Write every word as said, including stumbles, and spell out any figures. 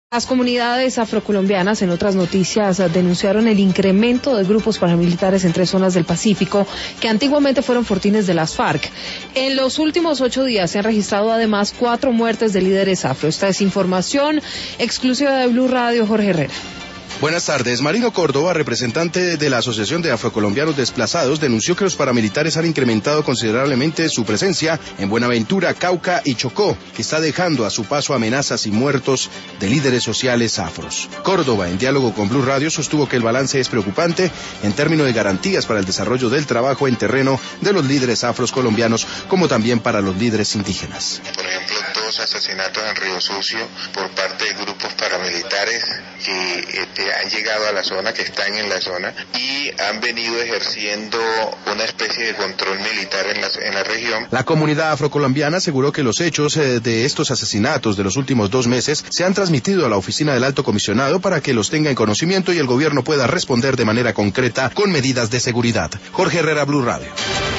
Las comunidades afrocolombianas, en otras noticias, denunciaron el incremento de grupos paramilitares en tres zonas del Pacífico que antiguamente fueron fortines de las FARC. En los últimos ocho días se han registrado además cuatro muertes de líderes afro. Esta es información exclusiva de Blue Radio. Jorge Herrera. Buenas tardes. Marino Córdoba, representante de la Asociación de Afrocolombianos Desplazados, denunció que los paramilitares han incrementado considerablemente su presencia en Buenaventura, Cauca y Chocó, que está dejando a su paso amenazas y muertos de líderes sociales afros. Córdoba, en diálogo con Blue Radio, sostuvo que el balance es preocupante en términos de garantías para el desarrollo del trabajo en terreno de los líderes afros colombianos, como también para los líderes indígenas. Por ejemplo, dos asesinatos en Río Sucio por parte de grupos paramilitares que este, han llegado a la zona, que están en la zona y han venido ejerciendo una especie de control militar en la, en la región. La comunidad afrocolombiana aseguró que los hechos eh, de estos asesinatos de los últimos dos meses se han transmitido a la oficina del Alto Comisionado para que los tenga en conocimiento y el gobierno pueda responder de manera concreta con medidas de seguridad. Jorge Herrera, Blue Radio.